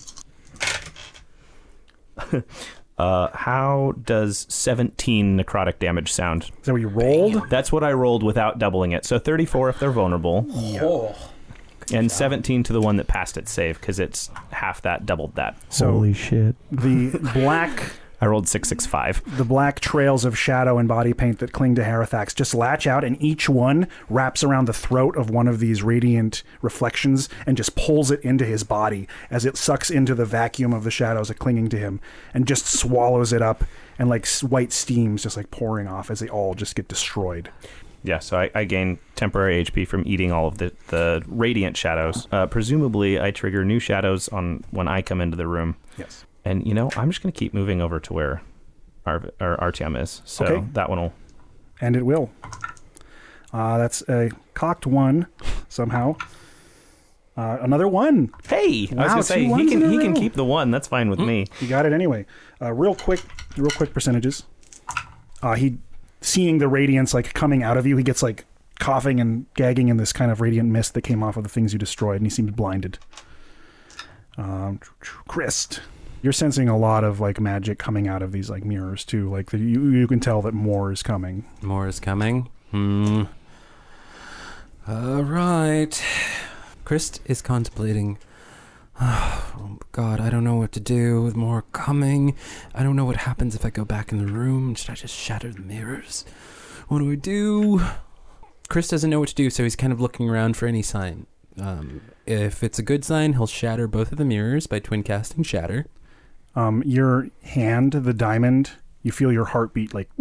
how does 17 necrotic damage sound?
Is that what you rolled?
That's what I rolled without doubling it. So 34 if they're vulnerable.
Yeah.
And 17 to the one that passed its save, because it's half that, doubled that.
So
holy shit.
The black...
I rolled 665.
The black trails of shadow and body paint that cling to Harithax just latch out, and each one wraps around the throat of one of these radiant reflections and just pulls it into his body as it sucks into the vacuum of the shadows that clinging to him and just swallows it up, and like white steams just like pouring off as they all just get destroyed.
Yeah, so I gain temporary HP from eating all of the radiant shadows. Presumably, I trigger new shadows on when I come into the room.
Yes.
And, I'm just going to keep moving over to where our Artyom is. So
okay.
That one will...
And it will. That's a cocked 1 somehow. Another 1.
Hey!
Wow,
I was going to say, he can keep the 1. That's fine with me.
You got it anyway. Real quick percentages. He... Seeing the radiance like coming out of you, he gets like coughing and gagging in this kind of radiant mist that came off of the things you destroyed, and he seems blinded. Christ, you're sensing a lot of like magic coming out of these like mirrors too. Like you can tell that more is coming.
More is coming. All right. Christ is contemplating. Oh God, I don't know what to do with more coming. I don't know what happens if I go back in the room. Should I just shatter the mirrors? What do I do? Chris doesn't know what to do, so he's kind of looking around for any sign. If it's a good sign, he'll shatter both of the mirrors by twin casting Shatter.
Your hand, the diamond, you feel your heartbeat like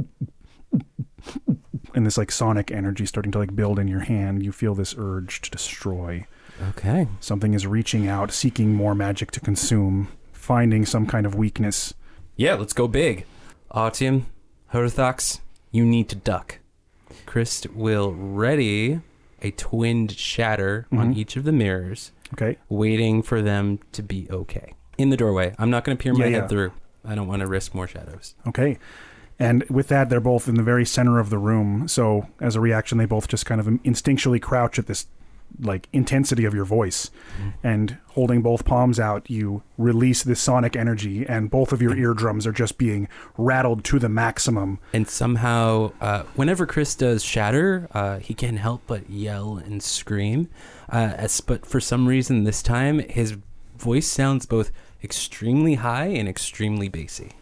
and this like sonic energy starting to like build in your hand. You feel this urge to destroy.
Okay.
Something is reaching out, seeking more magic to consume, finding some kind of weakness.
Yeah, let's go big. Artyom, Harithax, you need to duck. Christ will ready a twinned shatter on each of the mirrors.
Okay.
Waiting for them to be okay. In the doorway. I'm not going to peer my head through. I don't want to risk more shadows.
Okay. And with that, they're both in the very center of the room. So as a reaction, they both just kind of instinctually crouch at this like intensity of your voice, and holding both palms out, you release this sonic energy, and both of your eardrums are just being rattled to the maximum.
And somehow, whenever Chris does shatter, he can't help but yell and scream. But for some reason this time, his voice sounds both extremely high and extremely bassy.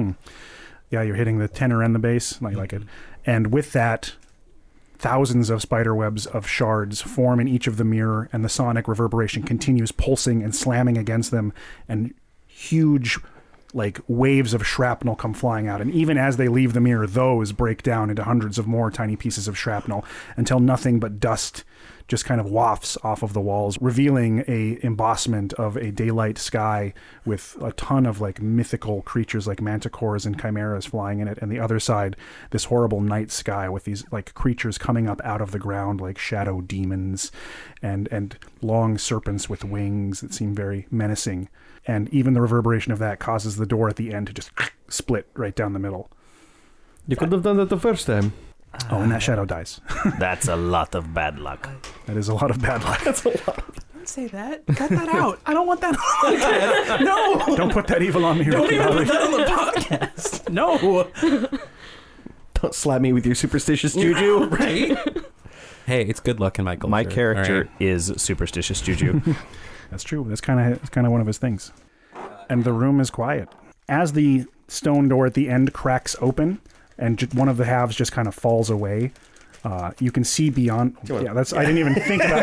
Yeah, you're hitting the tenor and the bass. I like it. And with that, thousands of spider webs of shards form in each of the mirror, and the sonic reverberation continues pulsing and slamming against them, and huge like waves of shrapnel come flying out. And even as they leave the mirror, those break down into hundreds of more tiny pieces of shrapnel until nothing but dust just kind of wafts off of the walls, revealing a embossment of a daylight sky with a ton of like mythical creatures like manticores and chimeras flying in it. And the other side, this horrible night sky with these like creatures coming up out of the ground like shadow demons and long serpents with wings that seem very menacing. And even the reverberation of that causes the door at the end to just split right down the middle.
You could have done that the first time.
Oh, and that shadow dies.
That's a lot of bad luck.
That is a lot of bad luck.
That's a lot.
Don't say that. Cut that out. I don't want that on. No.
Don't put that evil on me.
Don't
Ricky
even
Bobby.
put that on the podcast. No.
Don't slap me with your superstitious juju.
Right? Hey, it's good luck in my culture.
My character
All right.
is superstitious juju.
That's true. That's kind of one of his things. And the room is quiet. As the stone door at the end cracks open, and one of the halves just kind of falls away, you can see beyond. Yeah, that's. I didn't even think about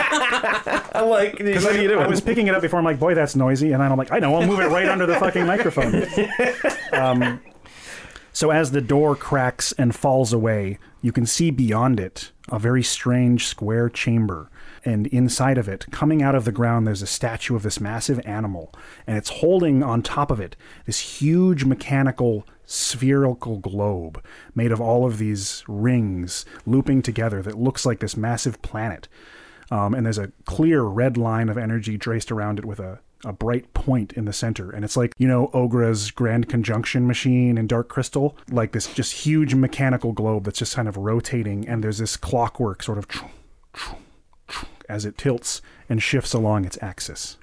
it.
I like. What are you doing?
I was picking it up before. I'm like, boy, that's noisy, and then I'm like, I know. I'll move it right under the fucking microphone. So as the door cracks and falls away, you can see beyond it a very strange square chamber. And inside of it, coming out of the ground, there's a statue of this massive animal. And it's holding on top of it this huge mechanical spherical globe made of all of these rings looping together that looks like this massive planet. And there's a clear red line of energy traced around it with a bright point in the center. And it's like, you know, Ogra's Grand Conjunction machine in Dark Crystal, like this just huge mechanical globe that's just kind of rotating. And there's this clockwork sort of as it tilts and shifts along its axis.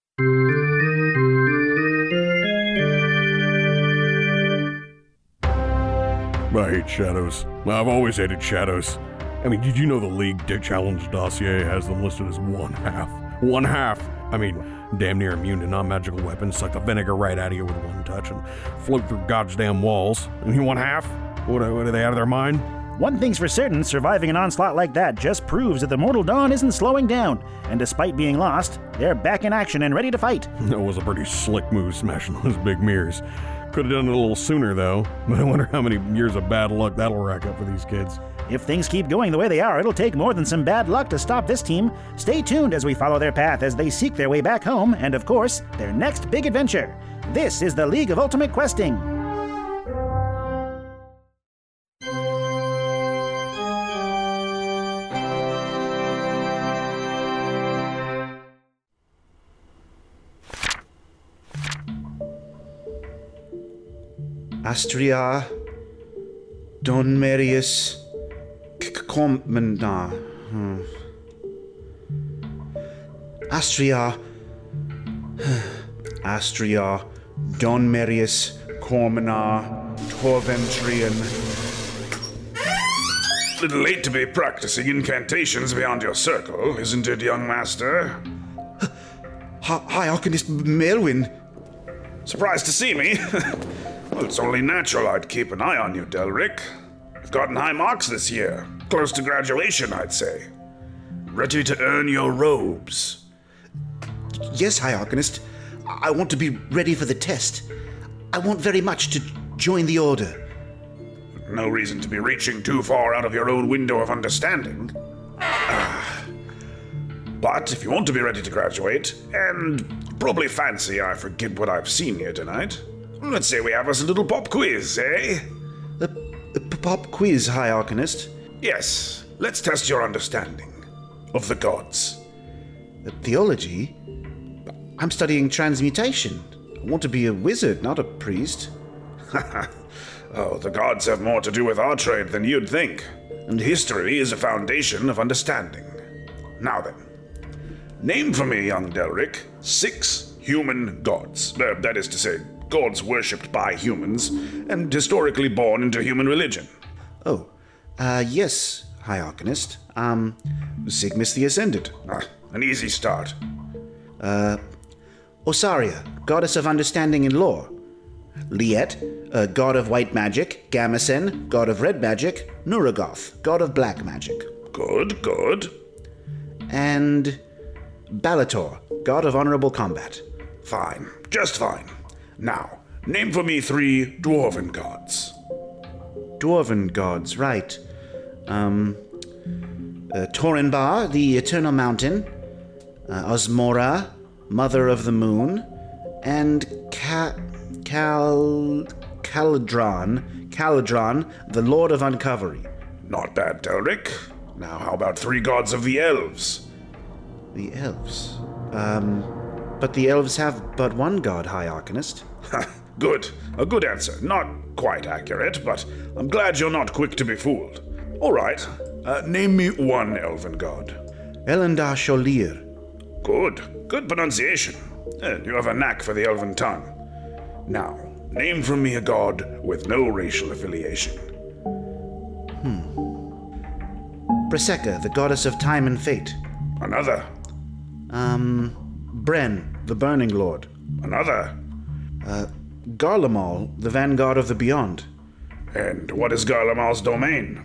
I hate shadows. I've always hated shadows. I mean, did you know the League Challenge dossier has them listed as one half? One half! I mean, damn near immune to non-magical weapons, suck the vinegar right out of you with one touch and float through goddamn walls. And you one half? What are they out of their mind?
One thing's for certain, surviving an onslaught like that just proves that the Mortal Dawn isn't slowing down. And despite being lost, they're back in action and ready to fight.
That was a pretty slick move, smashing those big mirrors. Could have done it a little sooner, though. But I wonder how many years of bad luck that'll rack up for these kids.
If things keep going the way they are, it'll take more than some bad luck to stop this team. Stay tuned as we follow their path as they seek their way back home and, of course, their next big adventure. This is the League of Ultimate Questing.
Astria, Don Marius, Comenda. Astria, Don Marius, Cormina, Torventrian.
Little late to be practicing incantations beyond your circle, isn't it, young master?
Hi, Arcanist Melwyn.
Surprised to see me? Well, it's only natural I'd keep an eye on you, Delric. You've gotten high marks this year. Close to graduation, I'd say. Ready to earn your robes.
Yes, High Arcanist. I want to be ready for the test. I want very much to join the Order.
No reason to be reaching too far out of your own window of understanding. But if you want to be ready to graduate, and probably fancy I forget what I've seen here tonight, let's say we have us a little pop quiz, eh?
A pop quiz, High Arcanist?
Yes, let's test your understanding of the gods.
Theology? I'm studying transmutation. I want to be a wizard, not a priest.
Oh, the gods have more to do with our trade than you'd think, and history is a foundation of understanding. Now then, name for me, young Delric, 6 human gods. That is to say, gods worshipped by humans and historically born into human religion.
Oh, yes, High Arcanist. Sigmas the Ascended.
An easy start.
Osaria, goddess of understanding and lore. Liet, god of white magic. Gamacen, god of red magic. Nuragoth, god of black magic.
Good, good.
And Balator, god of honorable combat.
Fine, just fine. Now, name for me 3 dwarven gods.
Dwarven gods, right. Torinbar, the Eternal Mountain. Osmora, Mother of the Moon. And Caladron, the Lord of Uncovery.
Not bad, Delric. Now, how about 3 gods of the elves?
The elves? But the elves have but one god, High Arcanist.
Good. A good answer. Not quite accurate, but I'm glad you're not quick to be fooled. All right. Name me 1 elven god.
Elendar Sholir.
Good. Good pronunciation. You have a knack for the elven tongue. Now, name for me a god with no racial affiliation.
Briseka, the goddess of time and fate.
Another.
Bren, the Burning Lord.
Another.
Garlemald, the vanguard of the Beyond.
And what is Garlemald's domain?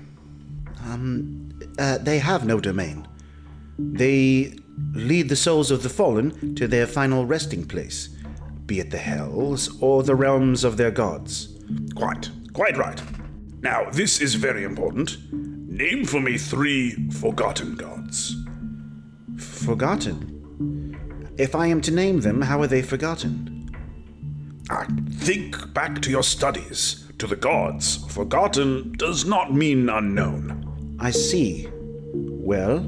They have no domain. They lead the souls of the fallen to their final resting place, be it the hells or the realms of their gods.
Quite. Quite right. Now, this is very important. Name for me 3 forgotten gods.
Forgotten? If I am to name them, how are they forgotten?
Think back to your studies. To the gods, forgotten does not mean unknown.
I see. Well,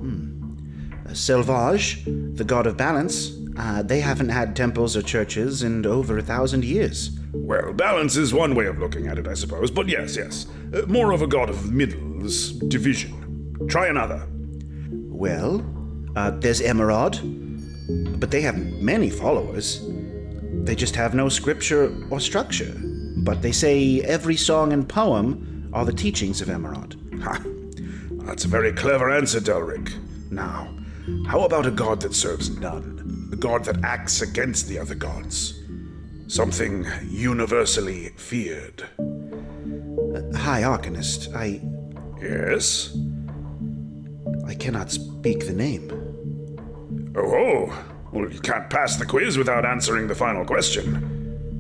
Selvage, the god of balance, they haven't had temples or churches in over 1,000 years.
Well, balance is one way of looking at it, I suppose, but yes. More of a god of middles, division. Try another.
Well, there's Emerald, but they have many followers. They just have no scripture or structure. But they say every song and poem are the teachings of Emerald.
Ha! That's a very clever answer, Delric. Now, how about a god that serves none? A god that acts against the other gods? Something universally feared.
High Arcanist,
Yes?
I cannot speak the name.
Oh, well, you can't pass the quiz without answering the final question.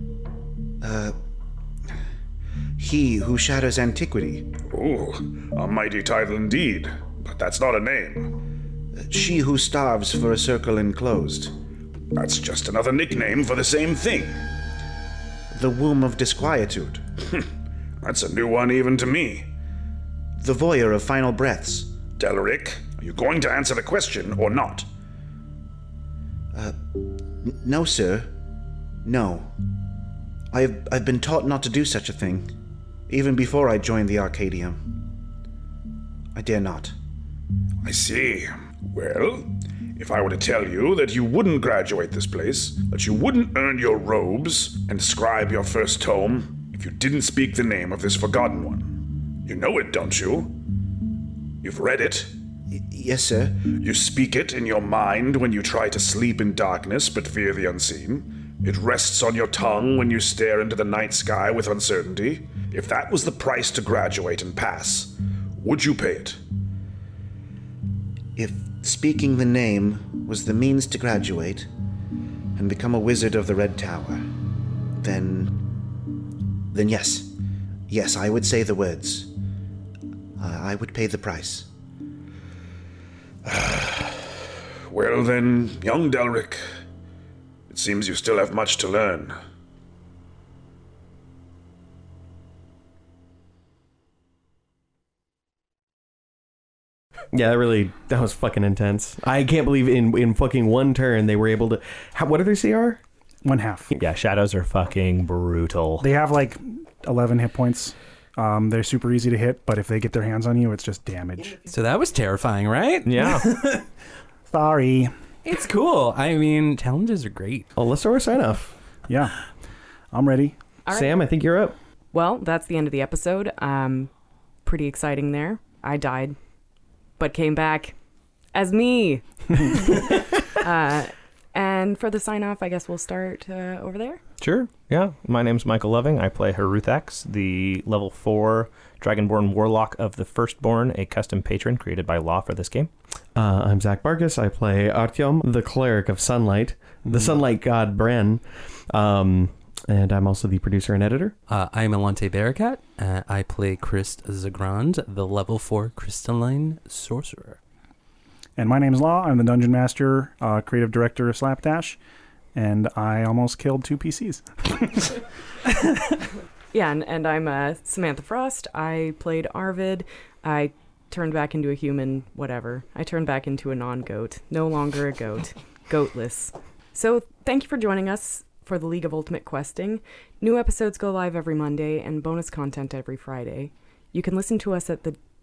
He who shatters antiquity.
Oh, a mighty title indeed, but that's not a name.
She who starves for a circle enclosed.
That's just another nickname for the same thing.
The womb of disquietude.
That's a new one even to me.
The voyeur of final breaths.
Delric, are you going to answer the question or not?
No, sir. No. I've been taught not to do such a thing, even before I joined the Arcadium. I dare not.
I see. Well, if I were to tell you that you wouldn't graduate this place, that you wouldn't earn your robes and scribe your first tome, if you didn't speak the name of this forgotten one. You know it, don't you? You've read it.
Yes, sir.
You speak it in your mind when you try to sleep in darkness but fear the unseen. It rests on your tongue when you stare into the night sky with uncertainty. If that was the price to graduate and pass, would you pay it?
If speaking the name was the means to graduate and become a wizard of the Red Tower, then yes. Yes, I would say the words. I would pay the price.
Well then, young Delric, it seems you still have much to learn.
Yeah, that was fucking intense. I can't believe in fucking one turn they were able to. What are their CR?
1/2.
Yeah, shadows are fucking brutal.
They have like 11 hit points. They're super easy to hit, but if they get their hands on you, it's just damage.
So that was terrifying, right?
Yeah.
Sorry.
It's cool. I mean, challenges are great.
Well, let's start with sign off.
Yeah. I'm ready.
All right.
Sam, I think you're up.
Well, that's the end of the episode. Pretty exciting there. I died, but came back as me. And for the sign off, I guess we'll start over there.
Sure. Yeah. My name's Michael Loving. I play Heruthax, the level 4 Dragonborn Warlock of the Firstborn, a custom patron created by Law for this game.
I'm Zach Barkus. I play Artyom, the Cleric of Sunlight, the Sunlight God Bren. And I'm also the producer and editor.
I'm Alante Barakat. I play Christ Zagrand, the level 4 Crystalline Sorcerer.
And my name's Law. I'm the Dungeon Master, creative director of Slapdash, and I almost killed 2 PCs.
Yeah, and I'm Samantha Frost. I played Arvid. I turned back into a human, whatever. I turned back into a non-goat. No longer a goat. Goatless. So thank you for joining us for the League of Ultimate Questing. New episodes go live every Monday and bonus content every Friday. You can listen to us at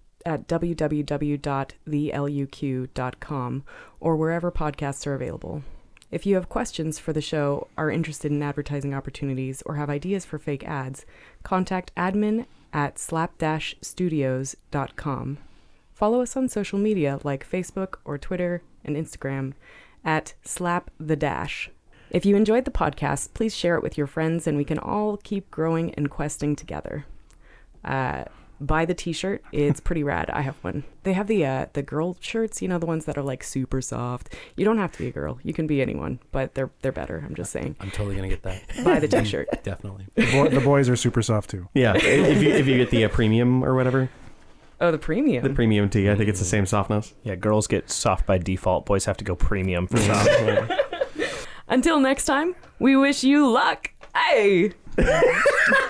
www.theluq.com or wherever podcasts are available. If you have questions for the show, are interested in advertising opportunities, or have ideas for fake ads, contact admin@slap-studios.com. Follow us on social media like Facebook or Twitter and Instagram at slapthedash. If you enjoyed the podcast, please share it with your friends and we can all keep growing and questing together. buy the t-shirt. It's pretty rad. I have one. They have the girl shirts, the ones that are like super soft. You don't have to be a girl. You can be anyone, but they're better. I'm just saying.
I'm totally gonna get that.
Buy the t-shirt.
Definitely.
The boys are super soft too.
Yeah, if you get the premium or whatever.
Oh, the premium.
The premium tee. I think it's the same softness.
Yeah, girls get soft by default. Boys have to go premium for soft.
Until next time, we wish you luck. Hey.